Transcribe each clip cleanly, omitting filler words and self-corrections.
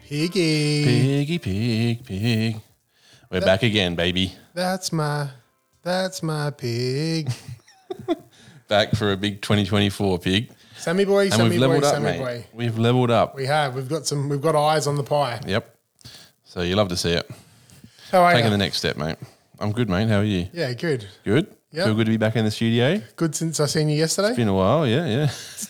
Piggy. Pig. We're back again, baby. That's my pig. Back for a big 2024 pig. Sammy boy, And Sammy we've boy, leveled up, Sammy mate. boy. We've leveled up. We have. We've got eyes on the pie. Yep. So you love to see it. How are Taking you? the next step, mate. I'm good, mate. How are you? Yeah, good. Good? Yep. Feel good to be back in the studio? Good since I seen you yesterday. It's been a while, yeah.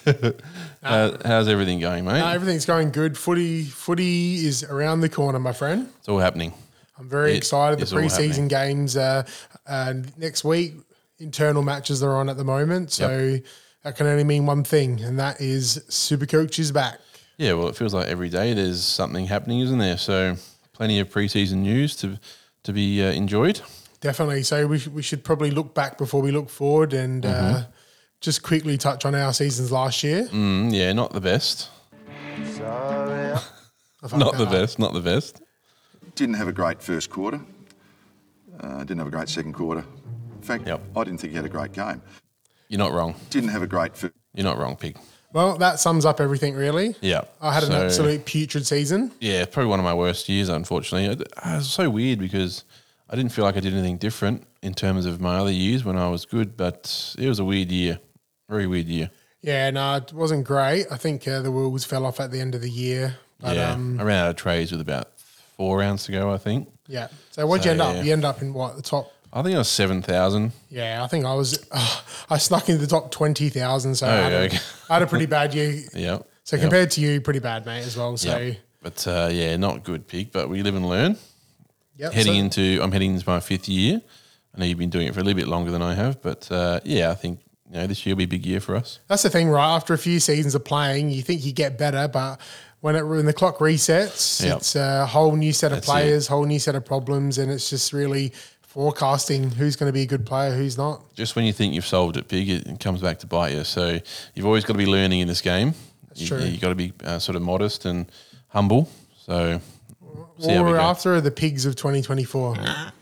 How's everything going, mate? Everything's going good. Footy is around the corner, my friend. It's all happening. I'm very excited. is The all preseason games next week. Internal matches are on at the moment, so that can only mean one thing, and that is Supercoach is back. Yeah, well, it feels like every day there's something happening, isn't there? So plenty of preseason news to be enjoyed. Definitely. So we should probably look back before we look forward and just quickly touch on our seasons last year. Yeah, not the best. Sorry. Not the best. Didn't have a great first quarter. Didn't have a great second quarter. In fact, I didn't think he had a great game. You're not wrong. Didn't have a great first. You're not wrong, Pig. Well, that sums up everything, really. Yeah. I had an absolute putrid season. Yeah, probably one of my worst years, unfortunately. It was so weird because I didn't feel like I did anything different in terms of my other years when I was good, but it was a weird year. Very weird year. Yeah, no, it wasn't great. I think the wheels fell off at the end of the year. But, I ran out of trades with about 4 rounds to go, I think. Yeah. So what'd you end up? You end up in what, the top? I think I was 7,000. Yeah, I think I was. I snuck into the top 20,000. So I had a pretty bad year. Yeah. So compared to you, pretty bad, mate, as well. So Yep. But not good, Pig. But we live and learn. yep. I'm heading into my 5th year. I know you've been doing it for a little bit longer than I have, but I think this year will be a big year for us. That's the thing, right? After a few seasons of playing, you think you get better, but when the clock resets, it's a whole new set of players, whole new set of problems, and it's just really forecasting who's going to be a good player, who's not. Just when you think you've solved it, Pig, it comes back to bite you. So you've always got to be learning in this game. That's true. You've got to be sort of modest and humble. So What we're after are the pigs of 2024.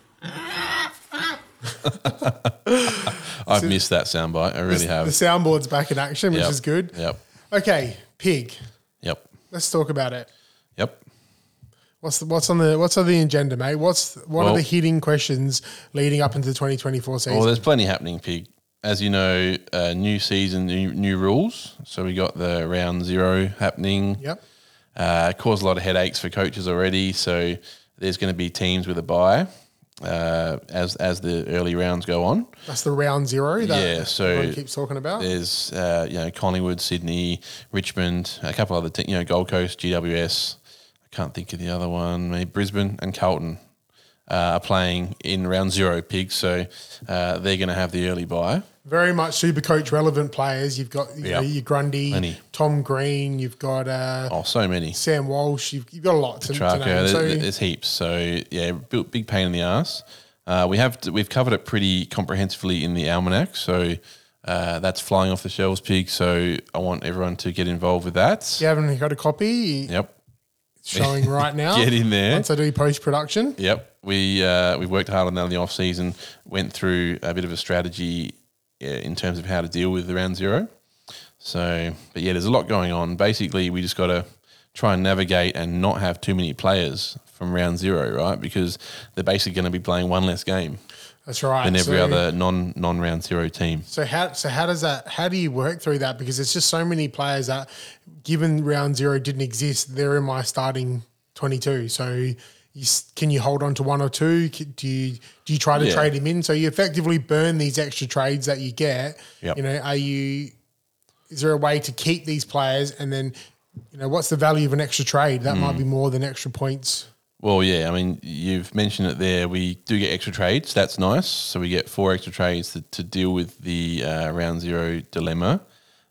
I've missed that soundbite. I really have. The soundboard's back in action, which is good. Yep. Okay, pig. Yep. Let's talk about it. Yep. What's on the agenda, mate? What are the hitting questions leading up into the 2024 season? Well, there's plenty happening, Pig. As you know, new season, new rules. So we got the round 0 happening. Yep. Caused a lot of headaches for coaches already. So there's going to be teams with a bye as the early rounds go on. That's the round 0 that so everyone keeps talking about. There's Collingwood, Sydney, Richmond, a couple other teams, Gold Coast, GWS. I can't think of the other one. Maybe Brisbane and Carlton are playing in round 0, Pig. So they're going to have the early bye. Very much Supercoach relevant players. You've got your Grundy, Plenty. Tom Green. You've got so many. Sam Walsh. You've got a lot to Petrarca, name. there's heaps. So big pain in the ass. We've covered it pretty comprehensively in the almanac. So that's flying off the shelves, Pig. So I want everyone to get involved with that. You haven't got a copy? Yep. It's showing right now. Get in there. Once I do post-production. Yep. We worked hard on that in the off season. Went through a bit of a strategy in terms of how to deal with the round 0. So, but there's a lot going on. Basically, we just got to try and navigate and not have too many players from round 0, right? Because they're basically going to be playing one less game. That's right. Than every other non round 0 team. So how do you work through that? Because there's just so many players that, given round 0 didn't exist, they're in my starting 22. So can you hold on to one or two? Do you try to trade him in? So you effectively burn these extra trades that you get. Yep. Is there a way to keep these players, and then what's the value of an extra trade? That might be more than extra points. Well, I mean, you've mentioned it there. We do get extra trades. That's nice. So we get 4 extra trades to deal with the round 0 dilemma.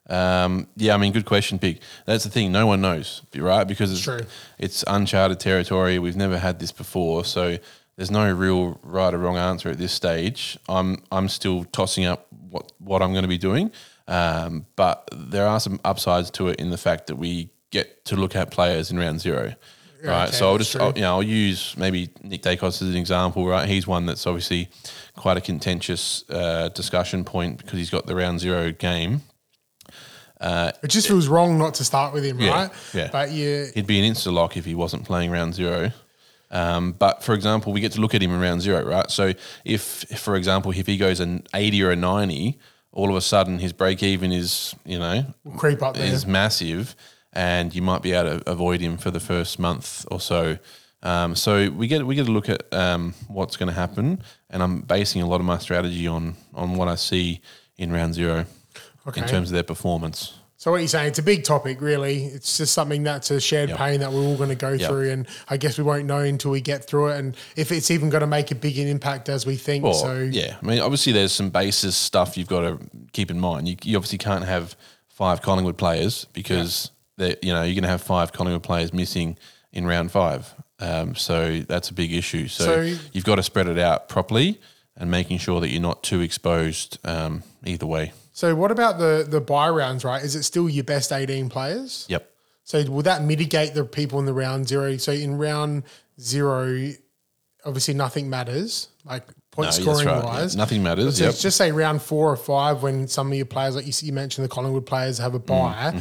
Good question, Pig. That's the thing. No one knows, right? Because it's uncharted territory. We've never had this before. So there's no real right or wrong answer at this stage. I'm still tossing up what I'm going to be doing. But there are some upsides to it in the fact that we get to look at players in round 0. Right, okay, so I'll use maybe Nick Dacos as an example. Right, he's one that's obviously quite a contentious discussion point because he's got the round 0 game. It just feels wrong not to start with him, right? Yeah. But he'd be an insta-lock if he wasn't playing round 0. But for example, we get to look at him in round 0, right? So if for example, if he goes an 80 or a 90, all of a sudden his break even is, will creep up there. Is massive, and you might be able to avoid him for the first month or so. So we get to look at what's going to happen, and I'm basing a lot of my strategy on what I see in round 0 in terms of their performance. So what you're saying, it's a big topic, really. It's just something that's a shared pain that we're all going to go through, and I guess we won't know until we get through it, and if it's even going to make a big impact as we think. Well, I mean, obviously there's some basis stuff you've got to keep in mind. You obviously can't have 5 Collingwood players because you're going to have 5 Collingwood players missing in round 5. So that's a big issue. So you've got to spread it out properly and making sure that you're not too exposed either way. So what about the bye rounds, right? Is it still your best 18 players? Yep. So will that mitigate the people in the round 0? So in round 0, obviously nothing matters, like point scoring wise. Yeah, nothing matters. So just say round 4 or 5 when some of your players, like you mentioned, the Collingwood players have a bye.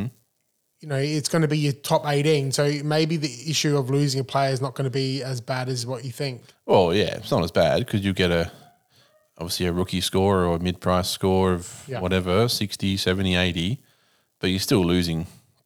It's going to be your top 18. So maybe the issue of losing a player is not going to be as bad as what you think. Well, yeah, it's not as bad because you get obviously a rookie score or a mid-price score of whatever, 60, 70, 80, but you're still losing,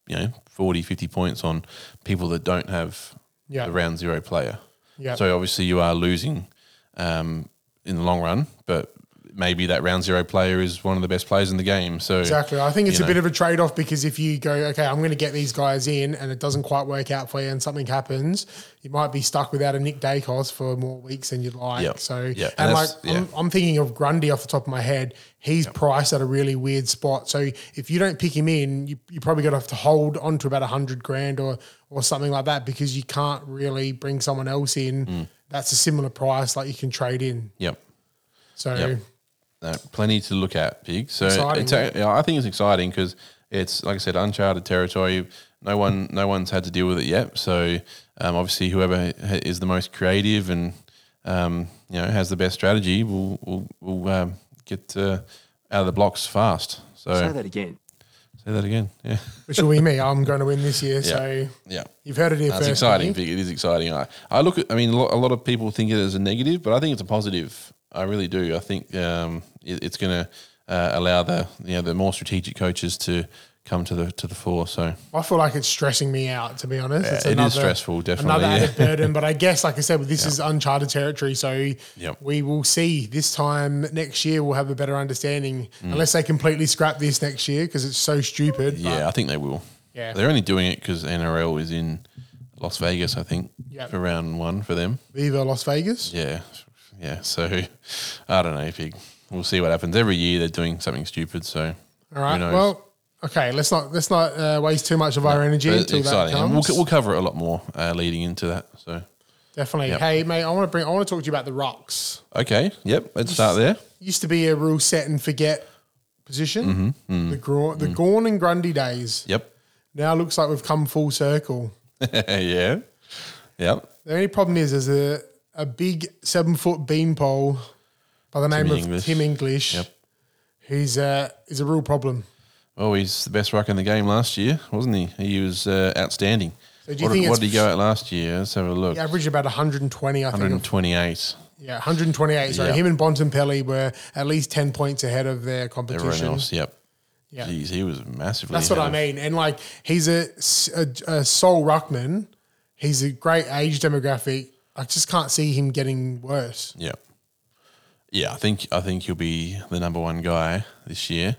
40, 50 points on people that don't have the round 0 player. Yep. So obviously you are losing in the long run, but maybe that round 0 player is one of the best players in the game. So exactly. I think it's a bit of a trade-off because if you go, okay, I'm going to get these guys in and it doesn't quite work out for you and something happens, you might be stuck without a Nick Dacos for more weeks than you'd like. Yep. So, yep. I'm thinking of Grundy off the top of my head. He's priced at a really weird spot. So if you don't pick him in, you probably got to have to hold on to about $100,000 or something like that because you can't really bring someone else in. That's a similar price like you can trade in. Yep. So... Yep. Plenty to look at, Pig. So I think it's exciting because it's, like I said, uncharted territory. No one's had to deal with it yet. So obviously, whoever is the most creative and has the best strategy will get out of the blocks fast. So say that again. Yeah. Which will be me. I'm going to win this year. So you've heard it here first. It's exciting, Pig. It is exciting. I look at. I mean, a lot of people think it as a negative, but I think it's a positive. I really do. I think it's going to allow the more strategic coaches to come to the fore. So I feel like it's stressing me out, to be honest. It is stressful, definitely. Another added burden, but I guess, like I said, this is uncharted territory. So we will see this time next year. We'll have a better understanding, unless they completely scrap this next year because it's so stupid. Yeah, I think they will. Yeah, they're only doing it because NRL is in Las Vegas, I think, for round 1 for them. Viva Las Vegas. Yeah, so I don't know, Pig. We'll see what happens. Every year they're doing something stupid, so all right. Well, okay, let's not waste too much of our energy until that comes. We'll cover it a lot more leading into that. So definitely. Yep. Hey, mate, I want to talk to you about the rucks. Okay. Yep. Let's start there. Used to be a real set and forget position. The Gawn and Grundy days. Yep. Now looks like we've come full circle. Yeah. Yep. The only problem is there's a big 7-foot beanpole by the name of Tim English, who's a real problem. Oh, he's the best ruck in the game last year, wasn't he? He was outstanding. So what did he go at last year? Let's have a look. He averaged about 120, I think. 128. Yeah, 128. So him and Bontempelli were at least 10 points ahead of their competition. Everyone else, yep. Yeah. Jeez, he was massively That's what I mean. And like he's a sole ruckman. He's a great age demographic. I just can't see him getting worse. Yeah. Yeah, I think he'll be the number 1 guy this year.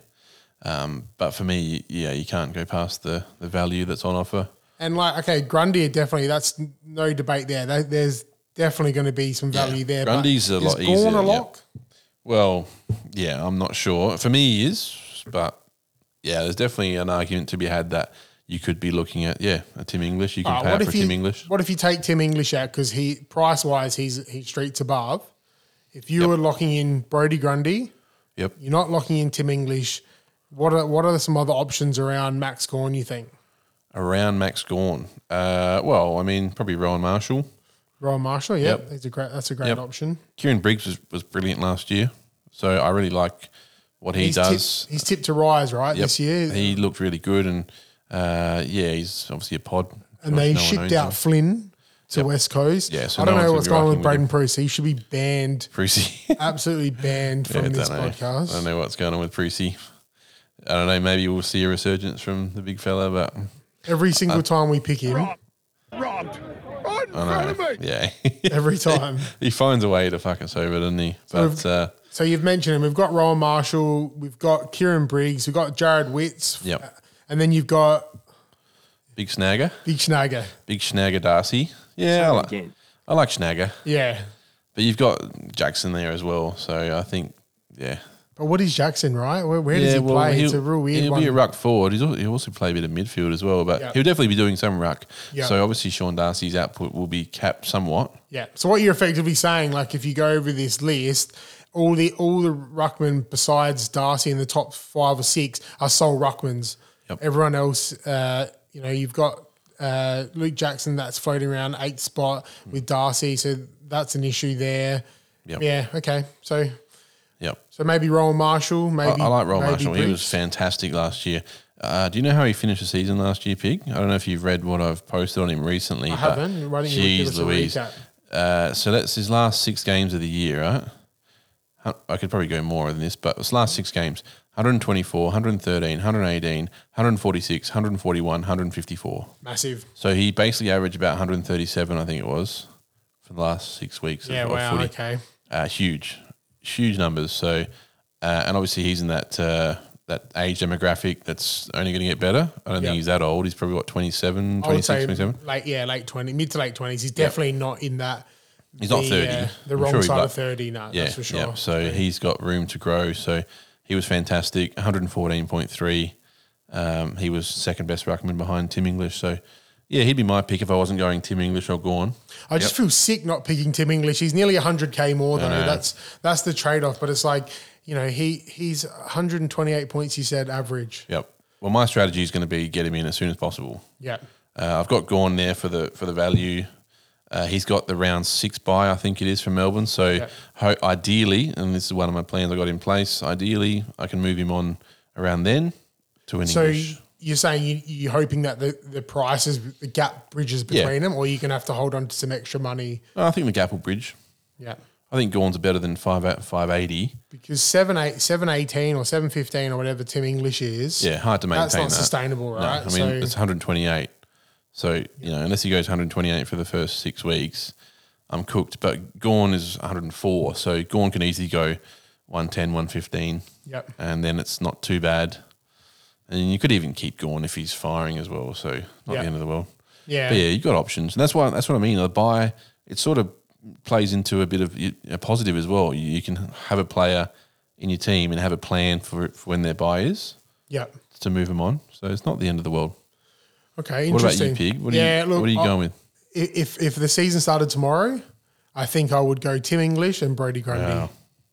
But for me, you can't go past the value that's on offer. And Grundy definitely, that's no debate there. There's definitely going to be some value there. Grundy's a lot easier. Is Gawn a lock? Well, I'm not sure. For me, he is, but there's definitely an argument to be had that you could be looking at, a Tim English. You can pay up for Tim English. What if you take Tim English out because price-wise, he's streets above. If you were locking in Brodie Grundy, you're not locking in Tim English. What are some other options around Max Gawn, you think? Around Max Gawn? Probably Rowan Marshall. Rowan Marshall, that's a great option. Kieran Briggs was brilliant last year. So I really like what he does. He's tipped to rise, right, this year. He looked really good, and he's obviously a pod. And they shipped out Flynn to West Coast. Yeah, so I don't know what's going on with Braden him. Preuss. He should be banned. Prusy. Absolutely banned from this podcast. I don't know what's going on with Prusy. I don't know. Maybe we'll see a resurgence from the big fella, but every single time we pick him, robbed. Right in front of me. Yeah, every time he finds a way to fuck us over, doesn't he? But so you've mentioned him. We've got Rowan Marshall. We've got Kieran Briggs. We've got Jared Witts. Yep. And then you've got Big Snagger. Big Snagger Darcy. Yeah, I like Snagger. Yeah. But you've got Jackson there as well, so I think, yeah. But what is Jackson, right? Where does he play? It's a real weird one. He'll be a ruck forward. He'll also play a bit of midfield as well, but he'll definitely be doing some ruck. Yep. So obviously Sean Darcy's output will be capped somewhat. Yeah. So what you're effectively saying, like if you go over this list, all the ruckmen besides Darcy in the top 5 or 6 are sole ruckmans. Yep. Everyone else, you've got Luke Jackson that's floating around 8th spot with Darcy, so that's an issue there. Yep. Yeah. Okay. So. Yep. So maybe Rowan Marshall. Maybe I like Rowan Marshall. Briggs. He was fantastic last year. Do you know how he finished the season last year, Pig? I don't know if you've read what I've posted on him recently. I haven't. Why don't you give us a recap? So that's his last 6 games of the year, right? I could probably go more than this, but it's last 6 games. 124, 113, 118, 146, 141, 154. Massive. So he basically averaged about 137, I think it was, for the last 6 weeks. Yeah, wow, footy. Okay. Huge numbers. So, and obviously he's in that age demographic that's only going to get better. I don't think he's that old. He's probably, 27, 26, 27? Late 20, mid to late 20s. He's definitely not in that. He's not 30. The wrong side of 30, no, that's for sure. Yeah, so he's got room to grow. So he was fantastic, 114.3. He was second best ruckman behind Tim English. So, yeah, he'd be my pick if I wasn't going Tim English or Gawn. I just feel sick not picking Tim English. He's nearly 100K more though. That's the trade-off. But it's like, he's 128 points, you said, average. Yep. Well, my strategy is going to be get him in as soon as possible. Yeah. I've got Gawn there for the value. He's got the round 6 bye, I think it is, for Melbourne. So ideally, and this is one of my plans I got in place, ideally I can move him on around then to an English. You're saying you're hoping that the prices, the gap bridges between them, or you're going to have to hold on to some extra money? I think the gap will bridge. Yeah. I think Gawn's better than 580. Because 718 or 715 or whatever Tim English is. Yeah, hard to maintain that. That's not sustainable, right? No, I mean, it's 128. So, unless he goes 128 for the first 6 weeks, I'm cooked. But Gawn is 104. So Gawn can easily go 110, 115. Yep. And then it's not too bad. And you could even keep Gawn if he's firing as well. So not the end of the world. Yeah. But yeah, you've got options. And that's what I mean. A buy, it sort of plays into a bit of a positive as well. You can have a player in your team and have a plan for when their buy is. Yep. To move them on. So it's not the end of the world. Okay, interesting. What about you, Pig? What are you going with? If the season started tomorrow, I think I would go Tim English and Brody Grundy. Wow.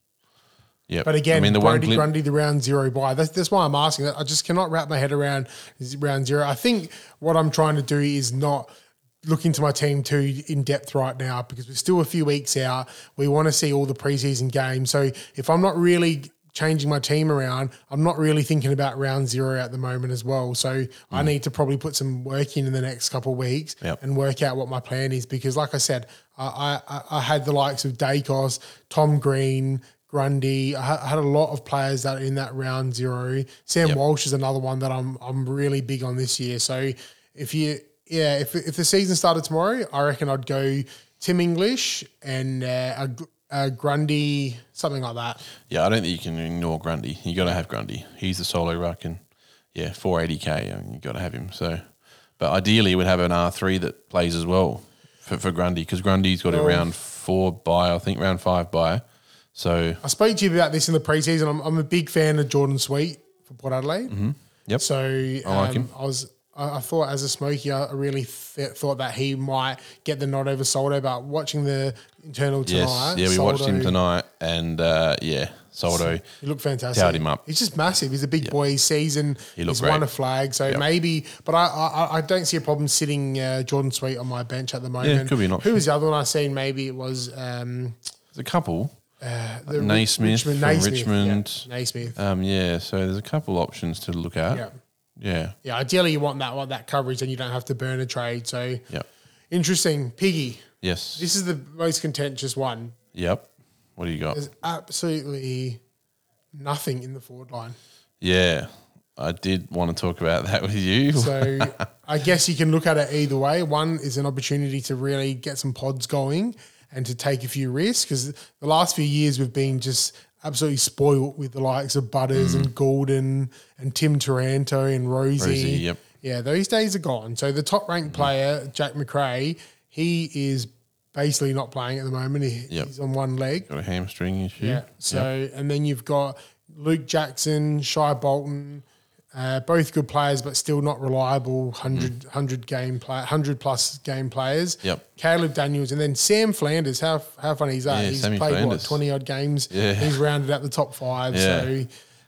Yep. But again, Brody Grundy, the round 0 buy. That's why I'm asking that. I just cannot wrap my head around round 0. I think what I'm trying to do is not look into my team too in depth right now because we're still a few weeks out. We want to see all the preseason games. So if I'm not really changing my team around, I'm not really thinking about round 0 at the moment as well. So I need to probably put some work in the next couple of weeks and work out what my plan is because like I said, I had the likes of Dacos, Tom Green, Grundy. I had a lot of players that are in that round 0. Sam Walsh is another one that I'm really big on this year. So if the season started tomorrow, I reckon I'd go Tim English and Grundy, something like that. Yeah, I don't think you can ignore Grundy. You got to have Grundy. He's the solo ruck and 480k. I mean, you got to have him. So, but ideally, we'd have an R3 that plays as well for Grundy because Grundy's got a round 4 bye, I think round 5 bye. So I spoke to you about this in the preseason. I'm a big fan of Jordan Sweet for Port Adelaide. Mm-hmm. Yep. So I like him. I thought as a Smoky, I really thought that he might get the nod over Soldo, but watching the internal tonight. Yes, we watched him tonight and Soldo. He looked fantastic. Powered him up. He's just massive. He's a big boy. He's seasoned. He's won a flag. So maybe, but I don't see a problem sitting Jordan Sweet on my bench at the moment. Yeah, it could be an option. Who was the other one I seen? Maybe it was... There's a couple. Naismith from Richmond. Yeah, Naismith. So there's a couple options to look at. Yeah. Ideally, you want that coverage, and you don't have to burn a trade. So, interesting. Piggy. Yes. This is the most contentious one. Yep. What do you got? There's absolutely nothing in the forward line. Yeah. I did want to talk about that with you. So I guess you can look at it either way. One is an opportunity to really get some pods going and to take a few risks, because the last few years we've been just absolutely spoiled with the likes of Butters and Goulden and Tim Taranto and Rosie. Yep. Yeah, those days are gone. So the top ranked player, Jack Macrae, he is basically not playing at the moment. He's on one leg. Got a hamstring issue. Yeah. So and then you've got Luke Jackson, Shai Bolton, both good players, but still not reliable 100 plus game players. Yep. Caleb Daniels, and then Sam Flanders. How funny is that? Yeah, He's Sammy played Flanders. 20 odd games. Yeah. He's rounded out the top 5. Yeah. So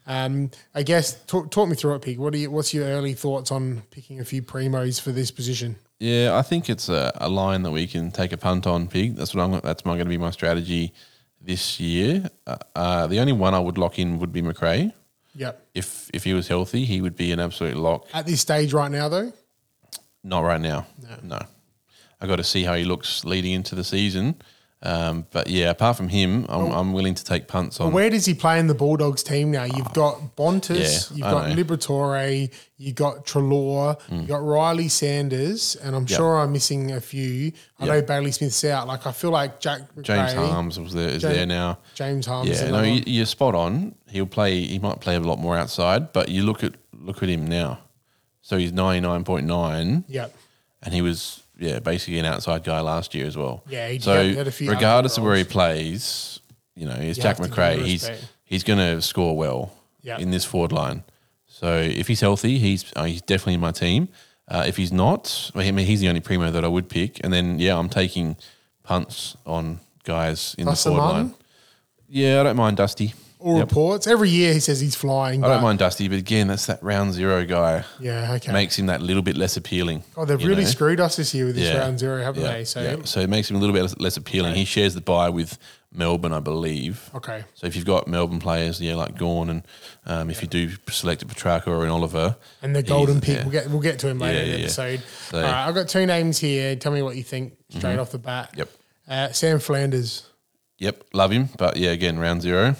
I guess talk me through it, Pig. What's your early thoughts on picking a few primos for this position? Yeah, I think it's a line that we can take a punt on, Pig. That's going to be my strategy this year. The only one I would lock in would be Macrae. Yep. If he was healthy, he would be an absolute lock. At this stage right now, though? Not right now. No. I got to see how he looks leading into the season. But yeah, apart from him, I'm willing to take punts on. Where does he play in the Bulldogs team now? You've got Bontis, you've got Liberatore, you've got Treloar, you've got Riley Sanders, and I'm sure I'm missing a few. I know Bailey Smith's out. Like I feel like James Harms is there now. James Harms. Yeah, no, you're spot on. He might play a lot more outside, but you look at him now. So he's 99.9. Yep. And he was basically an outside guy last year as well. Yeah, he had a few. Regardless of where he plays, it's Jack Macrae. He's going to score well in this forward line. So if he's healthy, he's definitely in my team. If he's not, he's the only primo that I would pick. And then I'm taking punts on guys in the forward line. Yeah, I don't mind Dusty. All reports. Every year he says he's flying. I don't mind Dusty, but again, that's that round 0 guy. Yeah, okay. Makes him that little bit less appealing. Oh, they've really screwed us this year with this round 0, haven't they? So it makes him a little bit less appealing. Okay. He shares the bye with Melbourne, I believe. Okay. So if you've got Melbourne players, like Gawn, and if you do select a Petrarca or an Oliver. And the golden pick, we'll get to him later in the episode. So, all right, I've got 2 names here. Tell me what you think straight off the bat. Yep. Sam Flanders. Yep, love him. But again, round 0.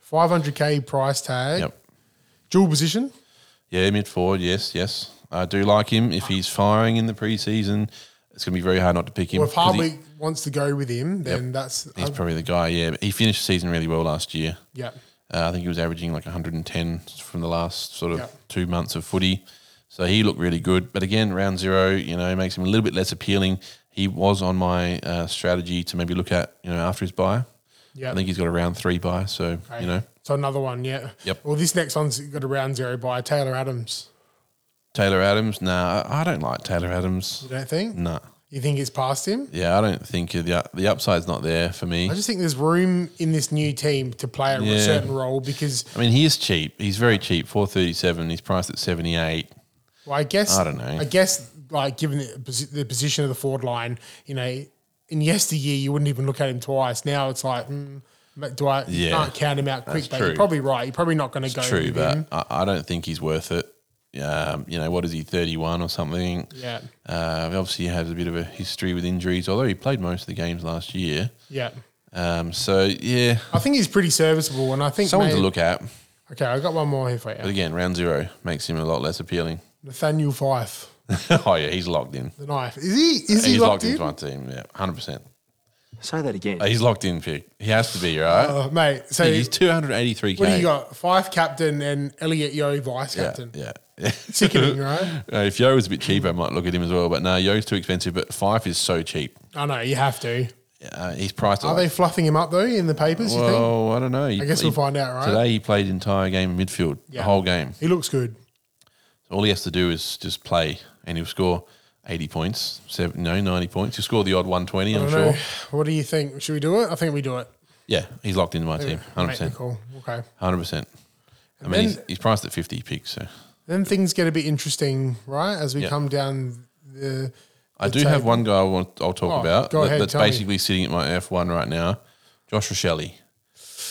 500K price tag. Yep. Dual position. Yeah, mid forward. Yes. I do like him. If he's firing in the preseason, it's going to be very hard not to pick him. Well, if Hardwick wants to go with him, then he's probably the guy. Yeah, he finished the season really well last year. Yeah. I think he was averaging like 110 from the last sort of 2 months of footy. So he looked really good. But again, round 0, makes him a little bit less appealing. He was on my strategy to maybe look at, after his bye. Yep. I think he's got a round 3 bye, so, So another one, yeah. Yep. Well, this next one's got a round 0 bye, Taylor Adams. Taylor Adams? Nah, I don't like Taylor Adams. You don't think? Nah. You think it's past him? Yeah, I don't think the upside's not there for me. I just think there's room in this new team to play a certain role because... I mean, he is cheap. He's very cheap, 437. He's priced at 78. Well, I guess... I don't know. I guess, given the position of the forward line, in yesteryear, you wouldn't even look at him twice. Now it's like, you can't count him out quick, but you're probably right. You're probably not going to go true, with him. But I don't think he's worth it. What is he, 31 or something? Yeah. Obviously, he has a bit of a history with injuries, although he played most of the games last year. Yeah. I think he's pretty serviceable, and I think someone to look at. Okay, I've got one more here for you. But again, round 0 makes him a lot less appealing. Nathaniel Fife. Oh, yeah, he's locked in. The knife. Is he locked in? He's locked into my team, 100%. Say that again. He's locked in, Pig. He has to be, right? Mate, so he's 283K. What do you got? Fife captain and Elliot Yeo vice captain. Yeah. Sickening, right? If Yo was a bit cheaper, I might look at him as well. But no, Yo's too expensive, but Fife is so cheap. I know, you have to. He's priced at... Are they fluffing him up, though, in the papers, you think? Well, I don't know. I guess we'll find out, right? Today he played the entire game in midfield, the whole game. He looks good. So all he has to do is just play, and he'll score 80 points, 90 points. He'll score the odd 120, I'm sure. What do you think? Should we do it? I think we do it. Yeah, he's locked into my team, 100%. Cool. Okay. 100%. I mean, he's priced at 50 Pigs, so... Then things get a bit interesting, right, as we come down the I do have one guy I'll talk about go ahead, that's basically sitting at my F1 right now, Josh Rochelle.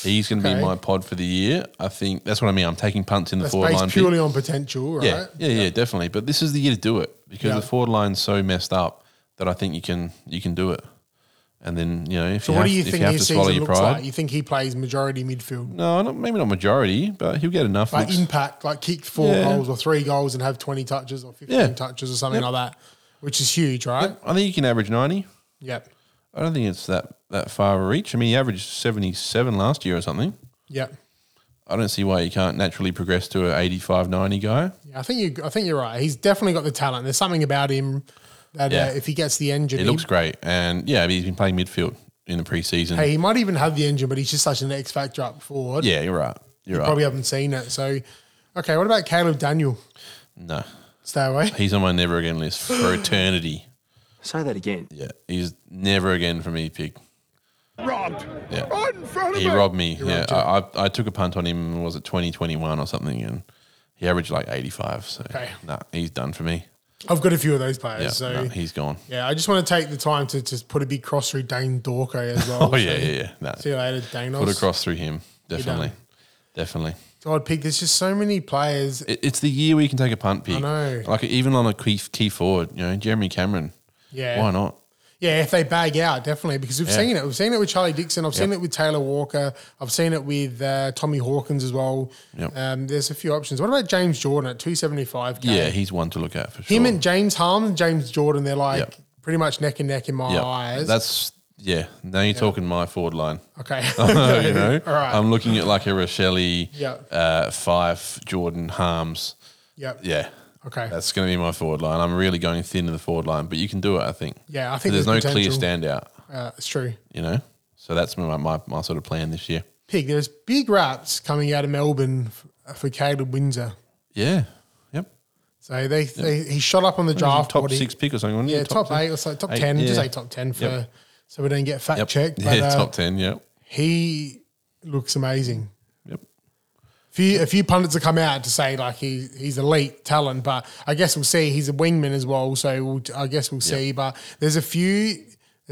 He's going to be my pod for the year. I think that's what I mean. I'm taking punts in the forward line. Based purely on potential, right? Yeah, definitely. But this is the year to do it because the forward line's so messed up that I think you can do it. And then, if what do you if think you have his to swallow season your looks pride. like? You think he plays majority midfield? No, maybe not majority, but he'll get enough. Like impact, like kick 4 goals or 3 goals and have 20 touches or 15 touches or something like that, which is huge, right? Yep. I think you can average 90. Yep. I don't think it's that far a reach. I mean, he averaged 77 last year or something. Yep. I don't see why you can't naturally progress to an 85, 90 guy. Yeah, I think you're right. He's definitely got the talent. There's something about him that if he gets the engine, it looks great. And he's been playing midfield in the preseason. Hey, he might even have the engine, but he's just such an X factor up forward. Yeah, you're right. You probably haven't seen it. So, okay, what about Caleb Daniel? No. Stay away. He's on my never again list for eternity. Say that again. Yeah, he's never again for me, Pig. Robbed. Yeah. Right in front of He me. robbed me. I took a punt on him, was it 2021 or something, and he averaged like 85. So, he's done for me. I've got a few of those players. Yeah, so he's gone. Yeah, I just want to take the time to just put a big cross through Dane Dorco as well. Oh, yeah. No. See you later, Danos. Put a cross through him. Definitely. God, Pig, there's just so many players. It's the year where you can take a punt, Pig. I know. Like even on a key forward, Jeremy Cameron. Yeah. Why not? Yeah, if they bag out, definitely, because we've seen it. We've seen it with Charlie Dixon. I've seen it with Taylor Walker. I've seen it with Tommy Hawkins as well. Yep. There's a few options. What about James Jordan at 275K? Yeah, he's one to look at for sure. Him and James Harm and James Jordan, they're like pretty much neck and neck in my eyes. Now you're talking my forward line. Okay. All right. I'm looking at like a Rochelle, Fife, Jordan, Harms. Yep. Yeah. Okay. That's going to be my forward line. I'm really going thin to the forward line, but you can do it, I think. Yeah, I think there's no potential. clear standout. It's true. So that's my sort of plan this year. Pig, there's big raps coming out of Melbourne for Caleb Windsor. Yeah. Yep. So he shot up on the draft. Top 6 pick or something, wasn't he? Yeah, top 8 or so, top 10. Just say top 10 so we don't get fact checked. But, top 10, He looks amazing. Yep. A few pundits have come out to say like he's elite talent, but I guess we'll see. He's a wingman as well, so I guess we'll see. But there's a few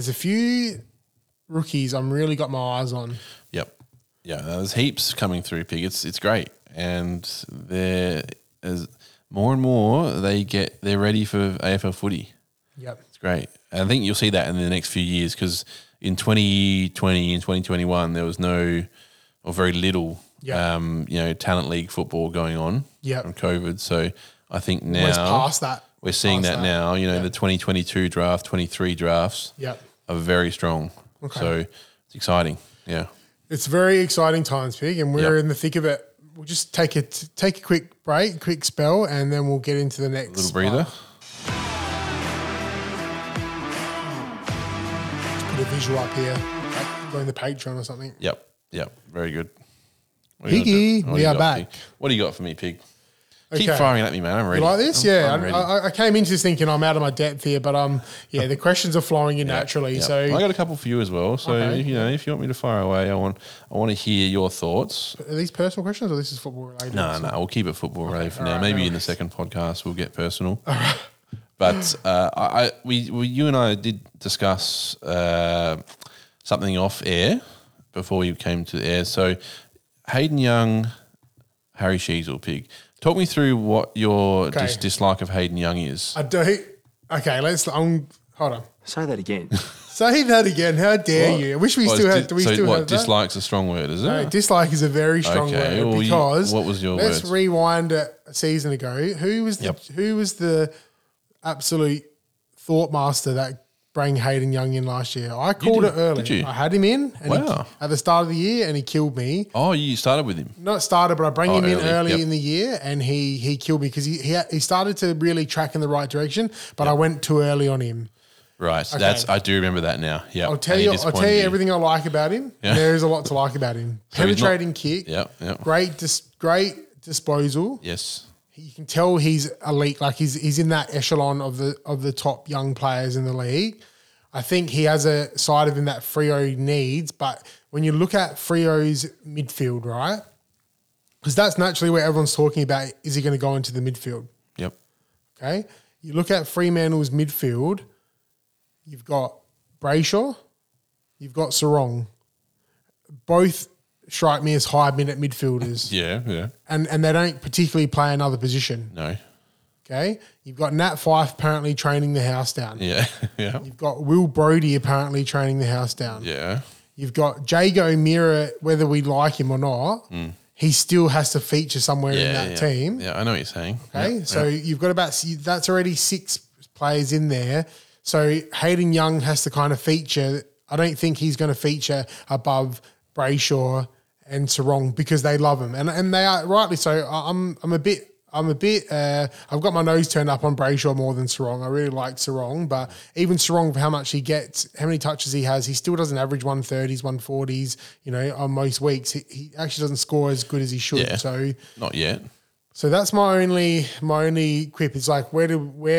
rookies I'm really got my eyes on. Yep. Yeah, there's heaps coming through, Pig. It's great, and as more and more they're ready for AFL footy. Yep, it's great. And I think you'll see that in the next few years because in 2020 and 2021 there was no or very little. Talent league football going on from COVID. So I think now past that. We're seeing that now. The 2022 draft, 23 drafts are very strong. Okay. So it's exciting. Yeah. It's very exciting times, Pig, and we're in the thick of it. We'll just take a quick break, quick spell, and then we'll get into the next little breather. Let's put a visual up here. Go in the Patreon or something. Yep. Very good. Piggy, we are back. Pig? What do you got for me, Pig? Keep firing at me, man. I'm ready. You like this? I came into this thinking I'm out of my depth here, but the questions are flowing in naturally. So I got a couple for you as well. So if you want me to fire away, I want to hear your thoughts. Are these personal questions or this is football related? No, we'll keep it football related for now. Maybe in the second podcast we'll get personal. But you and I did discuss something off air before we came to the air. So Hayden Young, Harry Sheezel, Pig. Talk me through what your dislike of Hayden Young is. I do. Okay, hold on. Say that again. Say that again. How dare you? I wish we still had. Do we still have that? Dislike's a strong word, is it? No, dislike is a very strong word because what was your let's words? rewind a season ago. Who was the absolute thought master that bring Hayden Young in last year? I called it early. Did you? I had him in at the start of the year and he killed me. Oh, you started with him? Not started, but I bring him in early in the year and he killed me because he started to really track in the right direction, but I went too early on him. Right. Okay. I do remember that now. Yeah. I'll tell you everything I like about him. Yeah. There is a lot to like about him. Penetrating kick. Yeah. Great disposal. Yes. You can tell he's elite. Like he's in that echelon of the top young players in the league. I think he has a side of him that Freo needs, but when you look at Freo's midfield, right? Because that's naturally where everyone's talking about, is he going to go into the midfield? Yep. Okay. You look at Fremantle's midfield, you've got Brayshaw, you've got Sarong. Both strike me as high minute midfielders. Yeah. And they don't particularly play another position. No. Okay. You've got Nat Fyfe apparently training the house down. Yeah. Yeah. You've got Will Brodie apparently training the house down. Yeah. You've got Jago O'Meara, whether we like him or not, he still has to feature somewhere in that team. Yeah, I know what you're saying. Okay. Yeah, So you've got that's already 6 players in there. So Hayden Young has to kind of feature. I don't think he's going to feature above Brayshaw and Sarong because they love him. And they are rightly so. I'm a bit, I've got my nose turned up on Brayshaw more than Sarong. I really like Sarong, but even Sarong, for how much he gets, how many touches he has, he still doesn't average 130s, 140s, on most weeks. He actually doesn't score as good as he should. Yeah. So not yet. So that's my only quip. It's like, where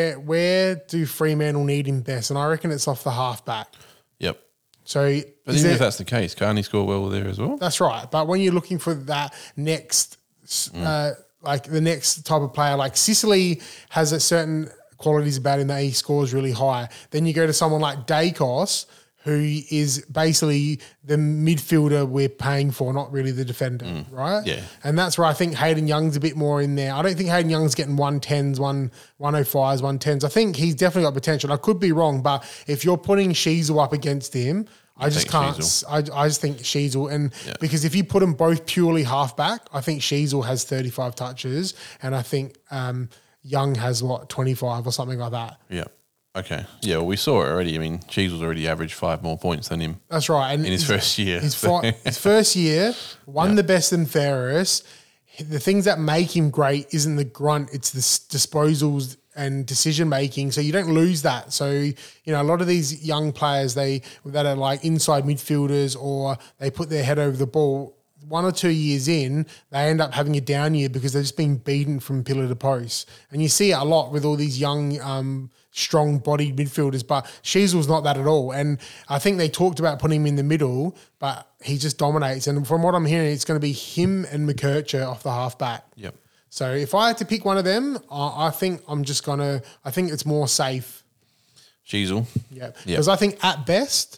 do Fremantle need him best? And I reckon it's off the halfback. Yep. So but even if that's the case, can't he score well there as well? That's right. But when you're looking for that next like the next type of player, like Sicily has a certain qualities about him that he scores really high. Then you go to someone like Dacos, who is basically the midfielder we're paying for, not really the defender, right? Yeah. And that's where I think Hayden Young's a bit more in there. I don't think Hayden Young's getting 110s, 105s, 110s. I think he's definitely got potential. I could be wrong, but if you're putting Sheasel up against him, I just can't. I just think Sheasel, and because if you put them both purely halfback, I think Sheasel has 35 touches, and I think Young has 25 or something like that. Yeah. Okay. Yeah. Well, we saw it already. I mean, Sheasel's already averaged 5 more points than him. That's right. And in his first year, his first year, won the best and fairest. The things that make him great isn't the grunt; it's the disposals and decision making. So you don't lose that. So a lot of these young players that are like inside midfielders, or they put their head over the ball, 1 or 2 years in, they end up having a down year because they've just been beaten from pillar to post. And you see it a lot with all these young, strong-bodied midfielders, but Sheasel's not that at all. And I think they talked about putting him in the middle, but he just dominates. And from what I'm hearing, it's going to be him and McKercher off the halfback. Yep. So if I had to pick one of them, I think I think it's more safe. Sheasel. Yeah. Because I think at best,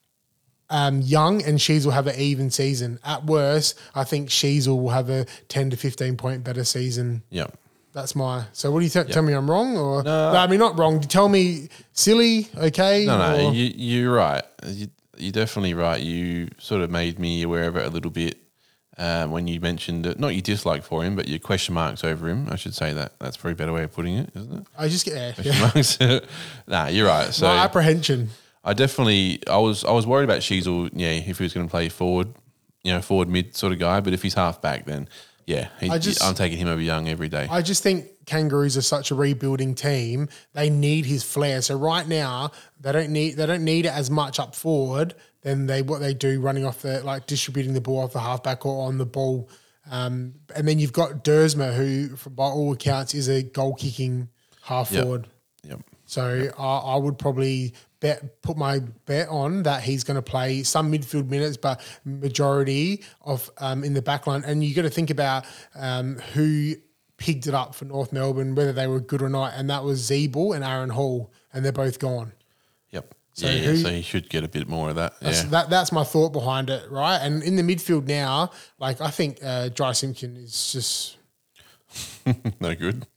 Young and Sheasel will have an even season. At worst, I think Sheasel will have a 10 to 15 point better season. Yeah. That's so what do you tell me I'm wrong? Or no, I mean, not wrong. You tell me silly, okay? No, you're right. You're definitely right. You sort of made me aware of it a little bit when you mentioned it. Not your dislike for him, but your question marks over him. I should say that. That's a very better way of putting it, isn't it? I just get question marks. Nah, you're right. So my apprehension. I was worried about Sheasel, if he was going to play forward, forward mid sort of guy. But if he's half back, then I'm taking him over Young every day. I just think Kangaroos are such a rebuilding team. They need his flair. So right now they don't need it as much up forward than what they do running off distributing the ball off the halfback or on the ball. And then you've got Dersma, who by all accounts is a goal kicking half forward. Yep. So I would probably put my bet on that he's going to play some midfield minutes, but majority of in the back line. And you got to think about who picked it up for North Melbourne, whether they were good or not, and that was Zeeble and Aaron Hall, and they're both gone. Yep. So he should get a bit more of that. That's my thought behind it, right? And in the midfield now, I think Dry Simpkin is just no good.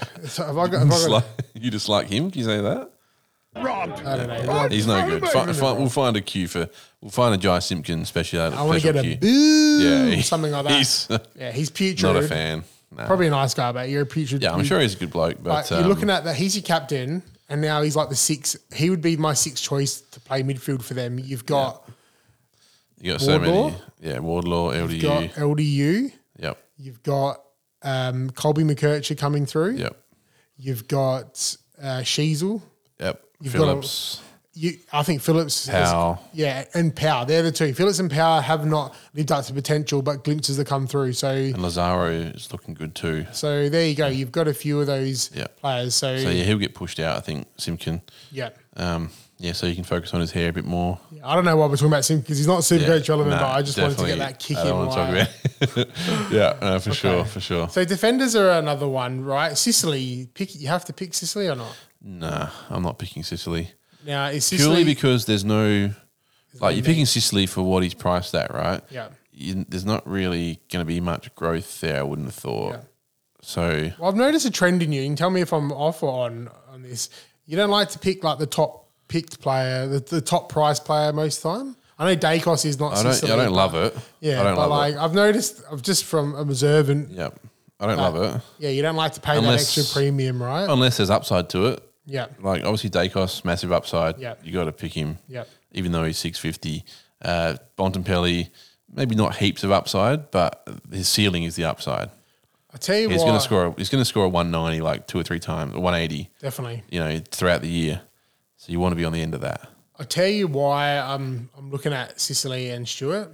So you dislike him? Can you say that? Robbed. I don't know. He's no good. We'll find a cue we'll find a Jai Simpkin special. I want to get a boo, something like that. He's putrid. Not a fan. No. Probably a nice guy, but you're a putrid. Yeah, I'm sure he's a good bloke. But you're looking at that. He's your captain, and now he's like the 6th. He would be my 6th choice to play midfield for them. You've got you got so many. Yeah, Wardlaw, LDU. You've got LDU. Yep. You've got Colby McKercher coming through. Yep. You've got Sheasel. Yep. Phillips. I think Phillips. Power. And Power. They're the two. Phillips and Power have not lived up to potential, but glimpses have come through. So and Lazaro is looking good too. So there you go. You've got a few of those players. So he'll get pushed out, I think, Simpkin. Yeah. So you can focus on his hair a bit more. I don't know why we're talking about Simpkin because he's not super coach relevant, but I just wanted to get that kick in. I don't want to talk about for sure. So defenders are another one, right? Sicily, you have to pick Sicily or not? Nah, I'm not picking Sicily. Now, is Sicily... Purely because there's no Like you're picking Sicily for what he's priced at, right? Yeah. There's not really going to be much growth there, I wouldn't have thought. Yeah. So Well, I've noticed a trend in you. You can tell me if I'm off or on this. You don't like to pick like the top picked player, the top price player most of the time. I know Dacos is not. I don't love it. Yeah, I don't but love like it. I've noticed, I've just from observing. Yeah, I don't love it Yeah, you don't like to pay Unless- that extra premium, right? unless there's upside to it. Yeah, Like obviously Dacos, massive upside. Yeah. You got to pick him. Yeah. Even though he's 650. Bontempelli, maybe not heaps of upside, but his ceiling is the upside. I tell you He's what, going to score a 190 like 2 or 3 times, or 180. definitely. You know, throughout the year. So you want to be on the end of that. I tell you why I'm looking at Sicily and Stewart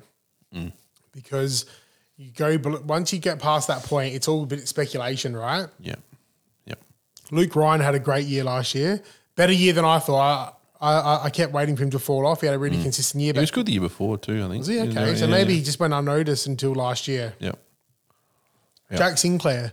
because you go once you get past that point, it's all a bit speculation, right? Yeah. Yep. Luke Ryan had a great year last year, better year than I thought. I kept waiting for him to fall off. He had a really consistent year. He was good the year before too, I think. Was he? Okay, so maybe he just went unnoticed until last year. Yep. Yep. Jack Sinclair.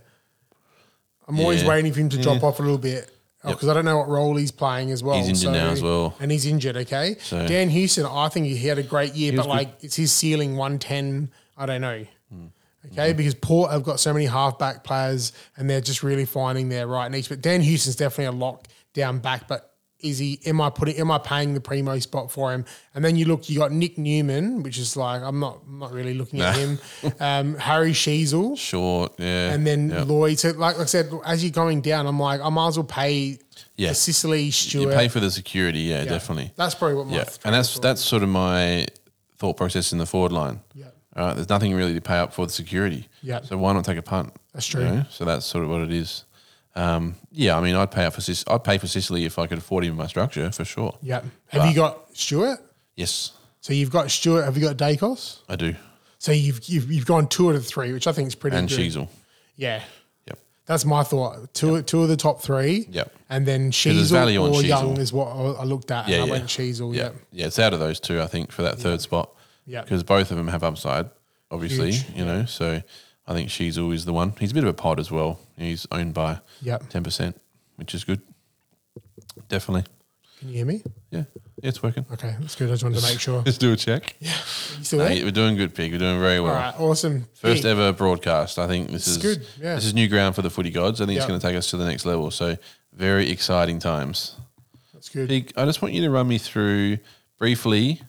I'm always Yeah. waiting for him to drop off a little bit because I don't know what role he's playing as well. He's injured now as well. And he's injured, okay? So- Dan Houston, I think he had a great year, but was like it's his ceiling 110, I don't know. Okay, because Port have got so many halfback players and they're just really finding their right niche. But Dan Houston's definitely a lockdown back, but is he? Am I paying the primo spot for him? And then you got Nick Newman, which is like I'm not really looking at him. Harry Sheasel. Short, yeah. And then Yep. Lloyd. So like I said, as you're going down, I'm like, I might as well pay Yeah. for Sicily, Stewart. You pay for the security, yeah, Yeah. definitely. That's probably what my Yeah, and that's sort of my thought process in the forward line. Yeah. All right, there's nothing really to pay up for the security. Yeah. So why not take a punt? That's true. So that's sort of what it is. Yeah, I mean, I'd pay for Sicily if I could afford him in my structure for sure. Yeah. Have you got Stewart? Yes, So you've got Stewart. Have you got Dacos? I do. So you've gone 2 out of 3, which I think is pretty And good. Sheasel. Yeah. Yep. That's my thought. Two of the top 3. Yep. And then there's value Sheasel on or Sheasel. Young is what I looked at. Yeah, and I yeah. went Sheasel. Yeah. Yeah. Yeah, it's out of those two, I think, for that third spot. Yeah. Because both of them have upside, obviously, Huge, you know. So I think Sheasel is the one. He's a bit of a pod as well. He's owned by Yep. 10%, which is good. Definitely. Can you hear me? Yeah, it's working. Okay, that's good. I just wanted to make sure. Let's do a check. You still there? Hey, we're doing good, Pig. We're doing very well. All right, awesome. First Big. ever broadcast. I think this is good, yeah. This is new ground for the footy gods. I think Yep. it's going to take us to the next level. So very exciting times. That's good. Pig, I just want you to run me through briefly.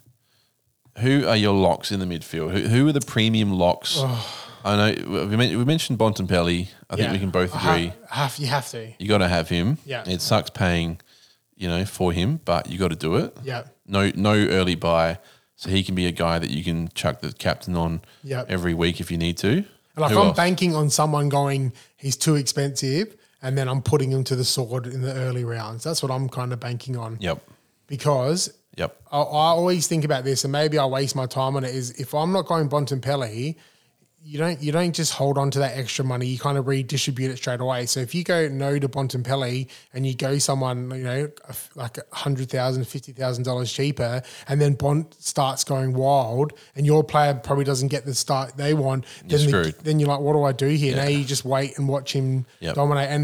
Who are your locks in the midfield? Who are the premium locks? I know we mentioned Bontempelli. I think we can both agree. You have to. You got to have him. Yeah. It sucks paying, for him, but you got to do it. Yeah. No early buy, so he can be a guy that you can chuck the captain on Yep. every week if you need to. Like Who I'm else? banking on someone going, he's too expensive, and then I'm putting him to the sword in the early rounds. That's what I'm kind of banking on. Yep. Because Yep. I always think about this, and maybe I waste my time on it, is if I'm not going Bontempelli, you don't just hold on to that extra money. You kind of redistribute it straight away. So if you go no to Bontempelli and you go someone, like $100,000, $50,000 cheaper, and then Bont starts going wild, and your player probably doesn't get the start they want, You're screwed. then you're like, what do I do here? Yeah. Now you just wait and watch him Yep. dominate. And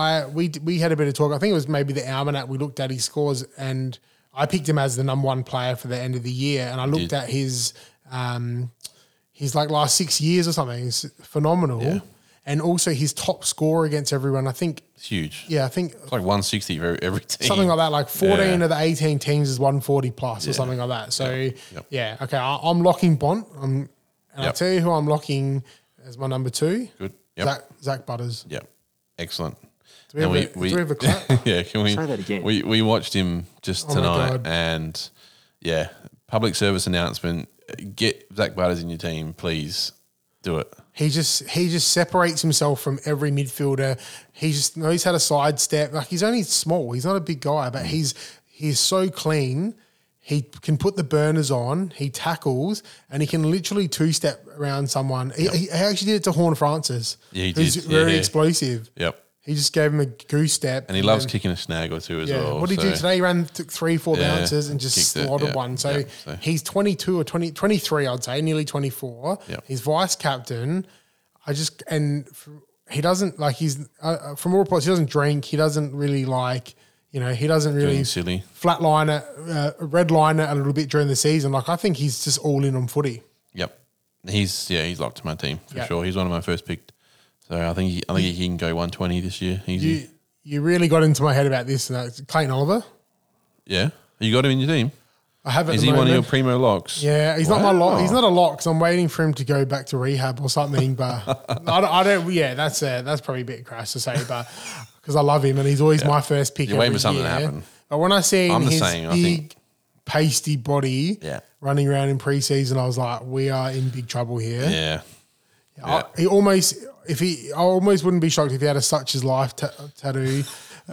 we had a bit of talk. I think it was maybe the Almanac. We looked at his scores, and I picked him as the number 1 player for the end of the year. And I looked at his like last 6 years or something. It's phenomenal. Yeah. And also his top score against everyone. I think, It's huge. yeah, I think It's like 160 for every team. something like that. Like 14 Yeah. of the 18 teams is 140 plus or Yeah. something like that. So Yep. yeah, okay. I'm locking Bont. And I'll Yep. tell you who I'm locking as my number 2. Good. Yep. Zach Butters. Yep. Excellent. Do we have a clap? Yeah, can we Say that again. We watched him just Oh my tonight, God. and yeah, public service announcement: get Zach Butters in your team, please. Do it. He just separates himself from every midfielder. He just knows how to sidestep. Like he's only small. He's not a big guy, but he's so clean. He can put the burners on. He tackles, and he can literally 2-step around someone. He actually did it to Horn Francis. Yeah, he who's did. very Yeah. explosive. Yep. He just gave him a goose step, And he loves kicking a snag or two as Yeah, well. what did he do so- today? He ran 3-4 Yeah, bounces and just kicked it, slaughtered yeah, one. So, yeah, so- he's 22 or 23, I'd say, nearly 24. Yep. He's vice captain. He doesn't like from all reports, he doesn't drink. He doesn't really like, You know, he doesn't really Doing silly. flatline it, red line it a little bit during the season. Like, I think he's just all in on footy. Yep. He's locked to my team for Yep. sure. He's one of my first picked. So I think he can go 120 this year. Easy. You really got into my head about this. Clayton Oliver. Yeah. You got him in your team? I have at Is the he one of your moment. primo locks? Yeah, he's not my lock. Wow. He's not a lock because I'm waiting for him to go back to rehab or something. But I don't. Yeah, that's probably a bit crass to say, but because I love him and he's always my first pick. You're waiting every for something to year. happen. But when I see I'm the his same, I big, think. pasty body Yeah. running around in preseason, I was like, we are in big trouble here. Yeah. I almost wouldn't be shocked if he had a "Such Is Life" tattoo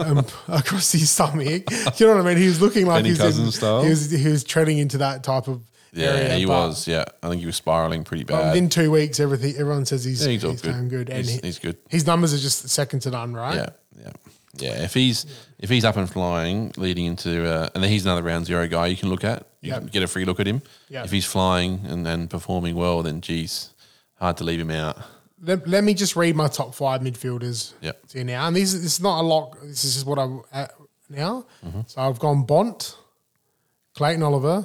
across his stomach. Do you know what I mean? He was looking like Benny he was Cousins style? He was treading into that type of area. Yeah, he but- was. Yeah. I think he was spiraling pretty But bad. within 2 weeks, everyone says he's Yeah, he's all going good, and He's good. His numbers are just second to none, right? Yeah. If he's up and flying, leading into and then he's another round zero guy you can look at. You Yep. can get a free look at him. Yep. If he's flying and performing well, then geez, hard to leave him out. Let me just read my top 5 midfielders Yep. to you now, and this is not a lock. This is just what I'm at now. Mm-hmm. So I've gone Bont, Clayton Oliver,